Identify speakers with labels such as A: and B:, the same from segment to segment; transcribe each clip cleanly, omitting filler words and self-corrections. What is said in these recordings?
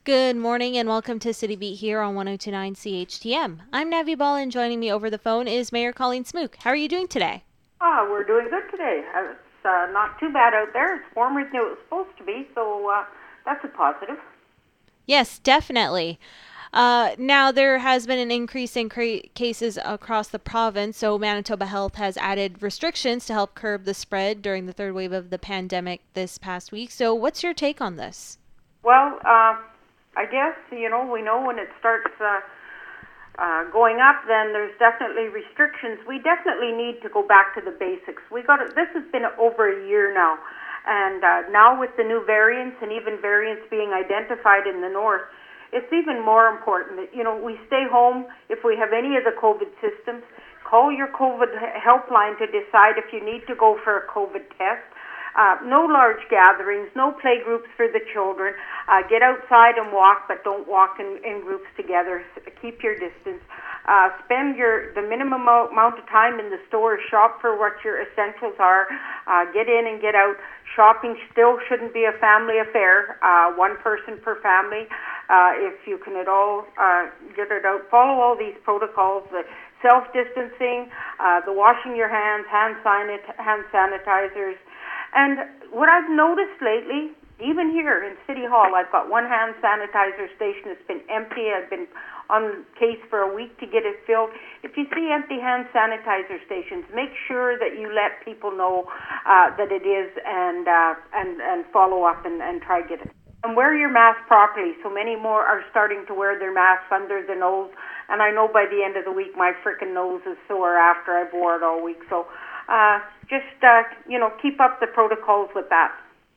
A: Good morning and welcome to City Beat here on 1029 CHTM. I'm Navi Ball and joining me over the phone is Mayor Colleen Smook. How are you doing today?
B: We're doing good today. It's not too bad out there. It's warmer than it was supposed to be, so that's a positive.
A: Yes, definitely. Now, there has been an increase in cases across the province, so Manitoba Health has added restrictions to help curb the spread during the third wave of the pandemic this past week. So what's your take on this?
B: Well, I guess, we know when it starts going up, then there's definitely restrictions. We definitely need to go back to the basics. This has been over a year now, and now with the new variants and even variants being identified in the north, it's even more important that, we stay home. If we have any of the COVID systems, call your COVID helpline to decide if you need to go for a COVID test. No large gatherings, no play groups for the children. Get outside and walk, but don't walk in groups together. Keep your distance. Spend the minimum amount of time in the store. Shop for what your essentials are. Get in and get out. Shopping still shouldn't be a family affair. One person per family. If you can at all get it out. Follow all these protocols. The self-distancing, the washing your hands, hand sanitizers. And what I've noticed lately, even here in City Hall, I've got one hand sanitizer station that's been empty. I've been on case for a week to get it filled. If you see empty hand sanitizer stations, make sure that you let people know that it is and follow up and try to get it. And wear your mask properly. So many more are starting to wear their masks under the nose. And I know by the end of the week, my frickin' nose is sore after I've wore it all week. So just keep up the protocols with that.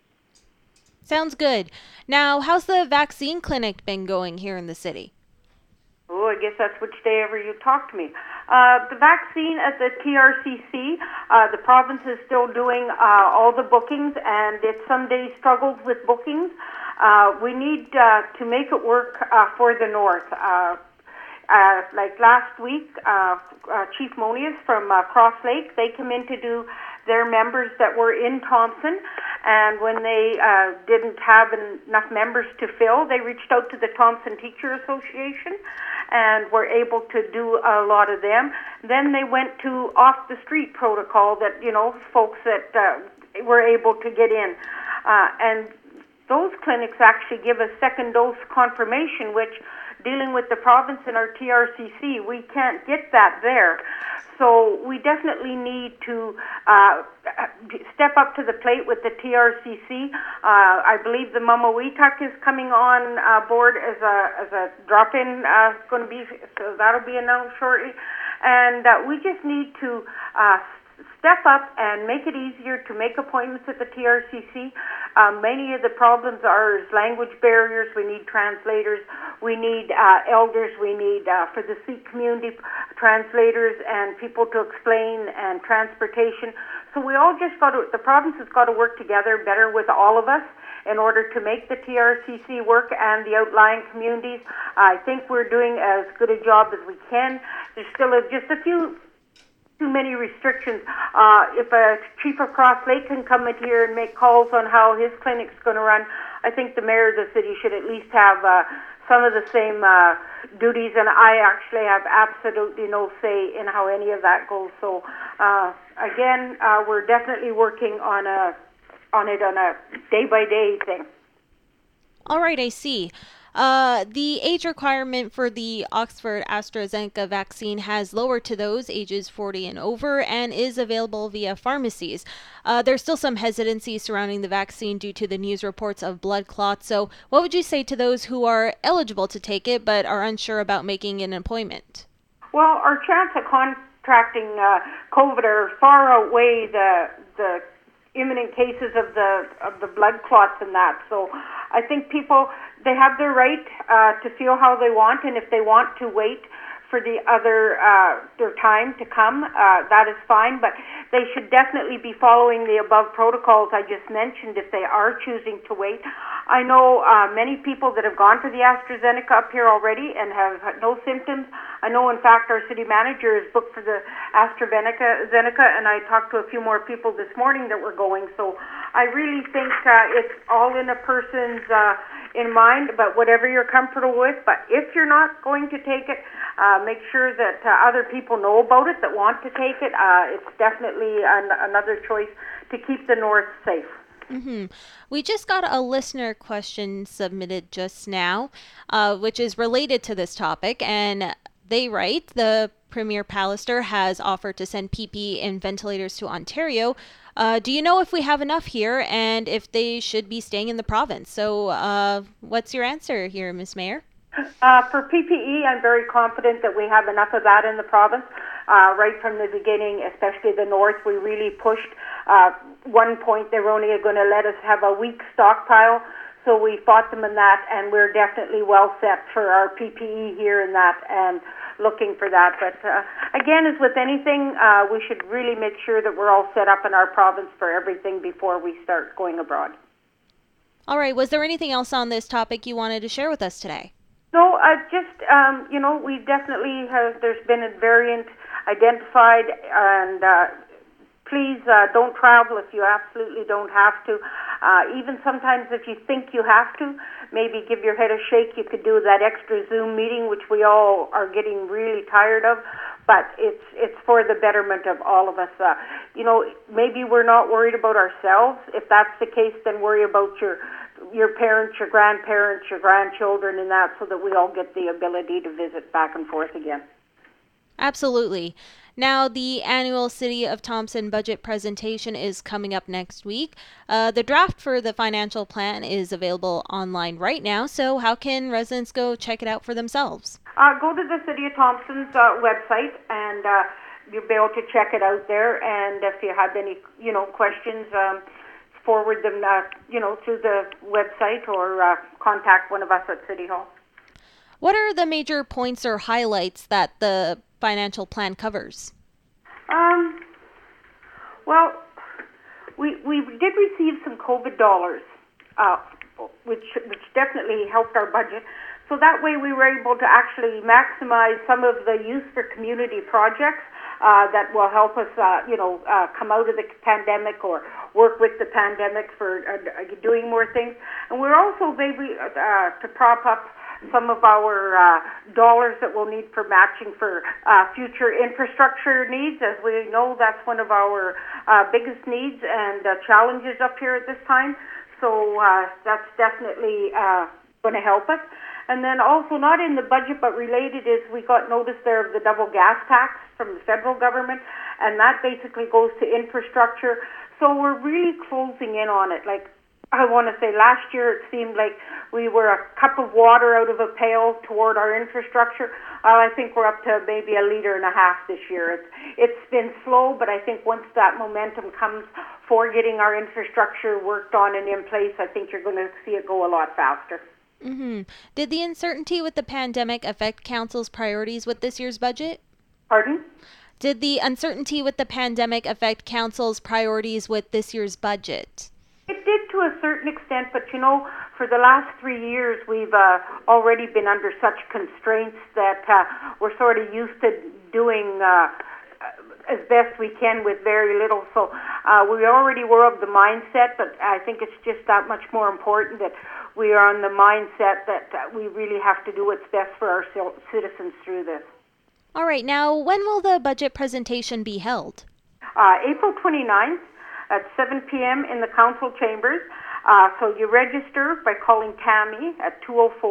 A: Sounds good. Now, how's the vaccine clinic been going here in the city?
B: Oh, I guess that's which day ever you talk to me. The vaccine at the TRCC, the province is still doing all the bookings, and it some days struggles with bookings. We need to make it work for the north. Like last week, Chief Monius from Cross Lake, they come in to do their members that were in Thompson, and when they didn't have enough members to fill, they reached out to the Thompson Teacher Association and were able to do a lot of them. Then they went to off-the-street protocol that, folks that were able to get in. And those clinics actually give a second dose confirmation, which dealing with the province and our TRCC, we can't get that there. So we definitely need to step up to the plate with the TRCC. I believe the Mamaweetuck is coming on board as a drop-in, going to be, so that'll be announced shortly. And we just need to step up and make it easier to make appointments at the TRCC. Many of the problems are language barriers. We need translators. We need elders. We need, for the Sikh community, translators and people to explain and transportation. So we all just the province has got to work together better with all of us in order to make the TRCC work and the outlying communities. I think we're doing as good a job as we can. There's still just a few too many restrictions. If a chief of Cross Lake can come in here and make calls on how his clinic's going to run, I think the mayor of the city should at least have some of the same duties, and I actually have absolutely no say in how any of that goes. So again, we're definitely working on it on a day-by-day thing.
A: All right, I see. The age requirement for the Oxford AstraZeneca vaccine has lowered to those ages 40 and over and is available via pharmacies. There's still some hesitancy surrounding the vaccine due to the news reports of blood clots. So what would you say to those who are eligible to take it but are unsure about making an appointment?
B: Well, our chance of contracting COVID are far outweigh the imminent cases of the blood clots and that. So I think people, they have their right to feel how they want, and if they want to wait for the other their time to come, that is fine, but they should definitely be following the above protocols I just mentioned if they are choosing to wait. I know many people that have gone for the AstraZeneca up here already and have had no symptoms. I know, in fact, our city manager is booked for the AstraZeneca, and I talked to a few more people this morning that were going. So I really think it's all in a person's in mind, but whatever you're comfortable with. But if you're not going to take it, make sure that other people know about it that want to take it. It's definitely another choice to keep the north safe.
A: We just got a listener question submitted just now, which is related to this topic, and they write, the Premier Pallister has offered to send PPE and ventilators to Ontario. Do you know if we have enough here and if they should be staying in the province? So what's your answer here, Ms. Mayor?
B: For PPE, I'm very confident that we have enough of that in the province. Right from the beginning, especially the north, we really pushed. One point, they were only going to let us have a week's stockpile, so we fought them in that, and we're definitely well set for our PPE here in that and looking for that. But again, as with anything, we should really make sure that we're all set up in our province for everything before we start going abroad.
A: All right. Was there anything else on this topic you wanted to share with us today?
B: No, we definitely have, there's been a variant identified, and please don't travel if you absolutely don't have to. Even sometimes if you think you have to, maybe give your head a shake. You could do that extra Zoom meeting, which we all are getting really tired of, but it's for the betterment of all of us. Maybe we're not worried about ourselves. If that's the case, then worry about your parents, your grandparents, your grandchildren, and that, so that we all get the ability to visit back and forth again.
A: Absolutely. Now, the annual City of Thompson budget presentation is coming up next week. The draft for the financial plan is available online right now, so how can residents go check it out for themselves?
B: Go to the City of Thompson's website, and you'll be able to check it out there. And if you have any, questions, forward them, through the website, or contact one of us at City Hall.
A: What are the major points or highlights that the financial plan covers?
B: Well, we did receive some COVID dollars, which definitely helped our budget. So that way we were able to actually maximize some of the use for community projects that will help us, come out of the pandemic or work with the pandemic for doing more things. And we're also maybe to prop up some of our dollars that we'll need for matching for future infrastructure needs. As we know, that's one of our biggest needs and challenges up here at this time. So that's definitely going to help us. And then also, not in the budget but related, is we got notice there of the double gas tax from the federal government, and that basically goes to infrastructure. So we're really closing in on it. Like, I want to say last year it seemed like we were a cup of water out of a pail toward our infrastructure. I think we're up to maybe 1.5 liters this year. It's been slow, but I think once that momentum comes for getting our infrastructure worked on and in place, I think you're going to see it go a lot faster.
A: Did the uncertainty with the pandemic affect Council's priorities with this year's budget?
B: Pardon?
A: Did the uncertainty with the pandemic affect Council's priorities with this year's budget?
B: It did to a certain extent, but for the last 3 years, we've already been under such constraints that we're sort of used to doing as best we can with very little. So we already were of the mindset, but I think it's just that much more important that we are on the mindset that we really have to do what's best for our citizens through this.
A: All right. Now, when will the budget presentation be held?
B: April 29th. At 7 p.m. in the council chambers. So you register by calling Tammy at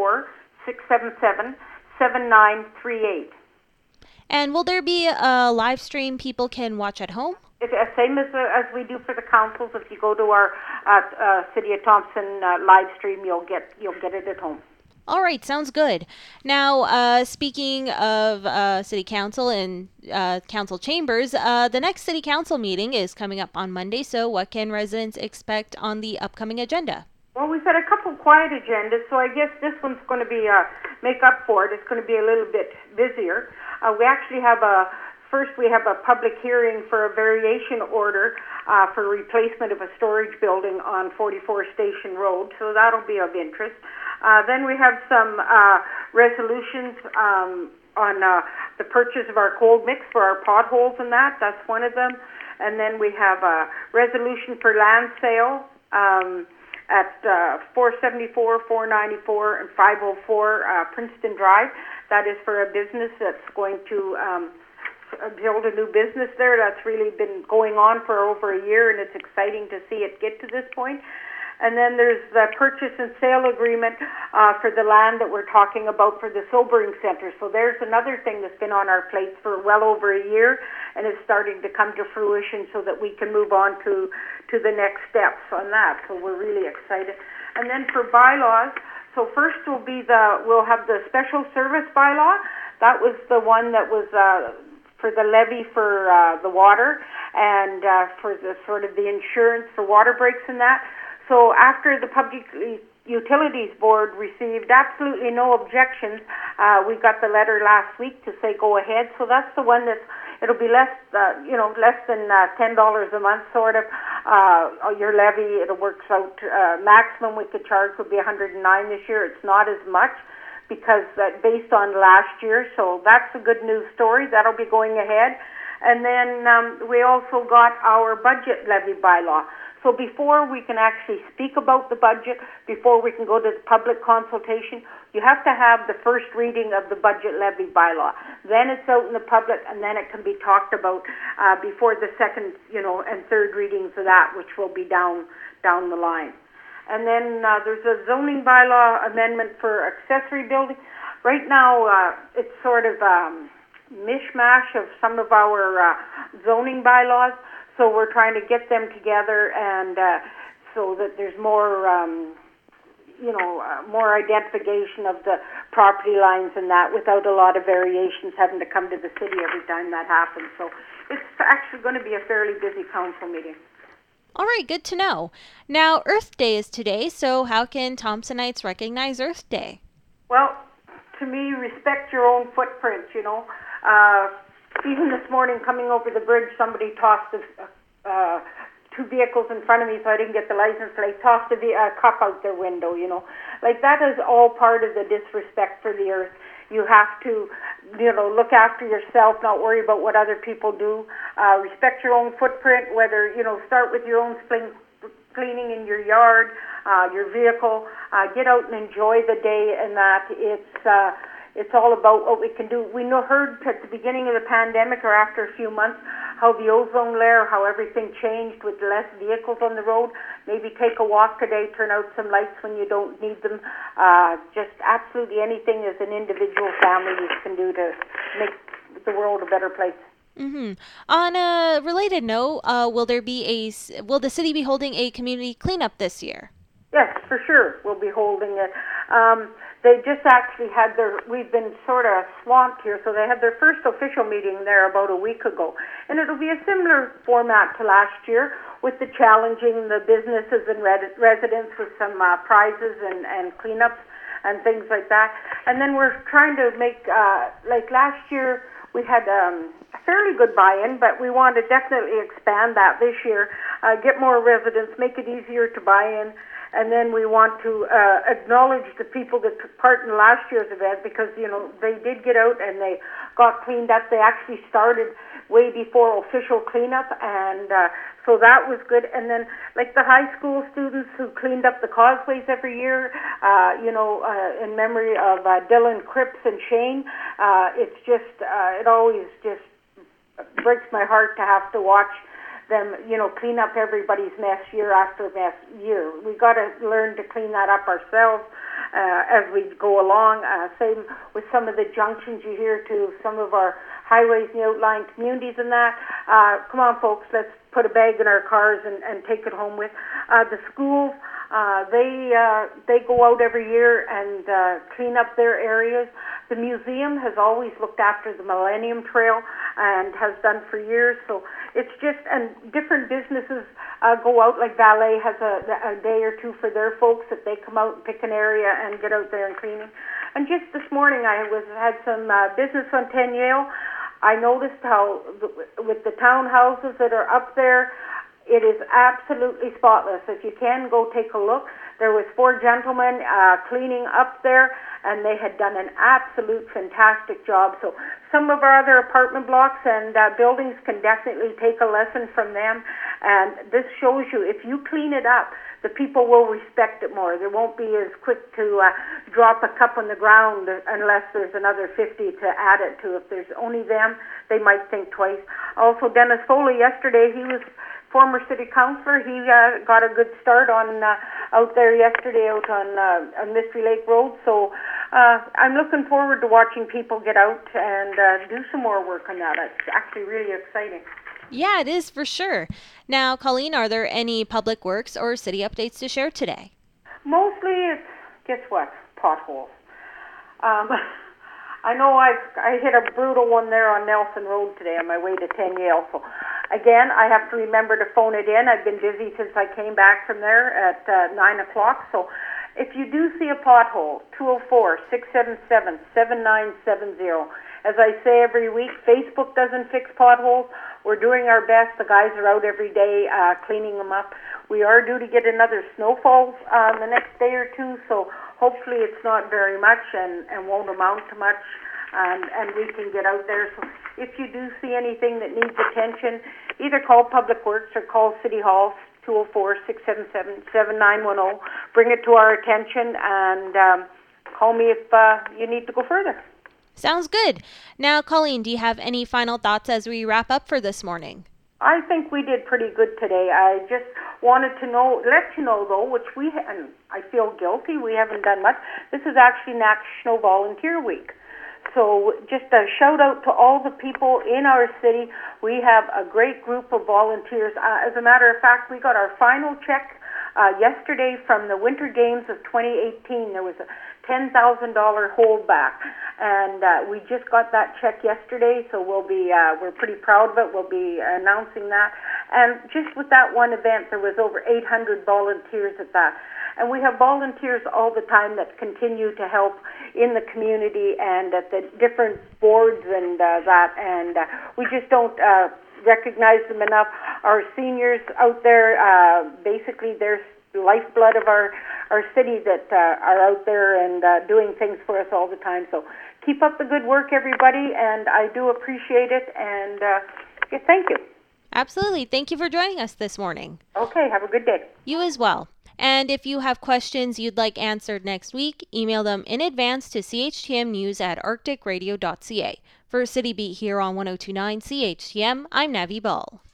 B: 204-677-7938.
A: And will there be a live stream people can watch at home?
B: It's the same as we do for the councils. If you go to our City of Thompson live stream, you'll get it at home.
A: All right, sounds good. Now, speaking of City Council and Council Chambers, the next City Council meeting is coming up on Monday, so what can residents expect on the upcoming agenda?
B: Well, we've had a couple quiet agendas, so I guess this one's going to be make up for it. It's going to be a little bit busier. We actually have First, we have a public hearing for a variation order for replacement of a storage building on 44 Station Road, so that'll be of interest. Then we have some resolutions on the purchase of our cold mix for our potholes and that. That's one of them. And then we have a resolution for land sale at 474, 494, and 504 Princeton Drive. That is for a business that's going to build a new business there. That's really been going on for over a year, and it's exciting to see it get to this point. And then there's the purchase and sale agreement for the land that we're talking about for the sobering center. So there's another thing that's been on our plates for well over a year, and it's starting to come to fruition so that we can move on to the next steps on that. So we're really excited. And then for bylaws, so first we'll have the special service bylaw. That was the one that was for the levy for the water and for the sort of the insurance for water breaks and that. So after the Public Utilities Board received absolutely no objections, we got the letter last week to say go ahead. So that's the one it'll be less than $10 a month, sort of. Your levy, it works out. Maximum we could charge would be $109 this year. It's not as much because based on last year. So that's a good news story. That'll be going ahead. And then we also got our budget levy bylaw. So before we can actually speak about the budget, before we can go to the public consultation, you have to have the first reading of the budget levy bylaw. Then it's out in the public, and then it can be talked about before the second, and third readings of that, which will be down the line. And then there's a zoning bylaw amendment for accessory building. Right now, it's sort of mishmash of some of our zoning bylaws. So we're trying to get them together, and so that there's more, more identification of the property lines and that, without a lot of variations having to come to the city every time that happens. So it's actually going to be a fairly busy council meeting.
A: All right, good to know. Now, Earth Day is today, so how can Thompsonites recognize Earth Day?
B: Well, to me, respect your own footprint, Even this morning, coming over the bridge, somebody tossed two vehicles in front of me, so I didn't get the license plate, tossed a cup out their window, Like, that is all part of the disrespect for the earth. You have to, look after yourself, not worry about what other people do. Respect your own footprint, whether, start with your own cleaning in your yard, your vehicle. Get out and enjoy the day, and that it's all about what we can do. We heard at the beginning of the pandemic, or after a few months, how the ozone layer, how everything changed with less vehicles on the road. Maybe take a walk today, turn out some lights when you don't need them. Just absolutely anything as an individual family you can do to make the world a better place.
A: Mm-hmm. On a related note, will the city be holding a community cleanup this year?
B: Yes, for sure. We'll be holding it. They just actually we've been sort of swamped here, so they had their first official meeting there about a week ago. And it'll be a similar format to last year, with the challenging the businesses and residents with some prizes and cleanups and things like that. And then we're trying to make, like last year, we had a fairly good buy-in, but we want to definitely expand that this year, get more residents, make it easier to buy in. And then we want to acknowledge the people that took part in last year's event, because, they did get out and they got cleaned up. They actually started way before official cleanup, and so that was good. And then, like the high school students who cleaned up the causeways every year, in memory of Dylan, Cripps, and Shane, it's just, it always just breaks my heart to have to watch them, clean up everybody's mess year after year. We got to learn to clean that up ourselves as we go along. Same with some of the junctions you hear to some of our highways in the outlying communities and that. Come on, folks, let's put a bag in our cars and take it home with. The schools, they go out every year and clean up their areas. The museum has always looked after the Millennium Trail and has done for years. So it's just, and different businesses go out, like Ballet has a day or two for their folks that they come out and pick an area and get out there and cleaning. And just this morning I had some business on 10 Yale. I noticed how with the townhouses that are up there, it is absolutely spotless. If you can, go take a look. There was 4 gentlemen cleaning up there, and they had done an absolute fantastic job. So some of our other apartment blocks and buildings can definitely take a lesson from them. And this shows you if you clean it up, the people will respect it more. They won't be as quick to drop a cup on the ground unless there's another 50 to add it to. If there's only them, they might think twice. Also, Dennis Foley yesterday, he was former city councillor. He got a good start on out there yesterday out on Mystery Lake Road. So I'm looking forward to watching people get out and do some more work on that. It's actually really exciting.
A: Yeah, it is for sure. Now, Colleen, are there any public works or city updates to share today?
B: Mostly it's, guess what, potholes. I know I hit a brutal one there on Nelson Road today on my way to 10 Yale. So again, I have to remember to phone it in. I've been busy since I came back from there at 9 o'clock. So if you do see a pothole, 204-677-7970. As I say every week, Facebook doesn't fix potholes. We're doing our best. The guys are out every day cleaning them up. We are due to get another snowfall the next day or two, so hopefully it's not very much and won't amount to much, and we can get out there. So if you do see anything that needs attention, either call Public Works or call City Hall, 204-677-7910. Bring it to our attention and call me if you need to go further.
A: Sounds good. Now, Colleen, do you have any final thoughts as we wrap up for this morning?
B: I think we did pretty good today. I just wanted to let you know though, which and I feel guilty, we haven't done much. This is actually National Volunteer Week. So just a shout out to all the people in our city. We have a great group of volunteers. As a matter of fact, we got our final check yesterday from the Winter Games of 2018. There was a $10,000 holdback, and we just got that check yesterday, so we're pretty proud of it. We'll be announcing that. And just with that one event, there was over 800 volunteers at that. And we have volunteers all the time that continue to help in the community and at the different boards and that, and we just don't recognize them enough. Our seniors out there, basically they're lifeblood of our city that are out there and doing things for us all the time. So keep up the good work, everybody, and I do appreciate it, and thank you.
A: Absolutely. Thank you for joining us this morning.
B: Okay, have a good day.
A: You as well. And if you have questions you'd like answered next week, email them in advance to CHTMnews@arcticradio.ca. For City Beat here on 102.9 CHTM, I'm Navi Ball.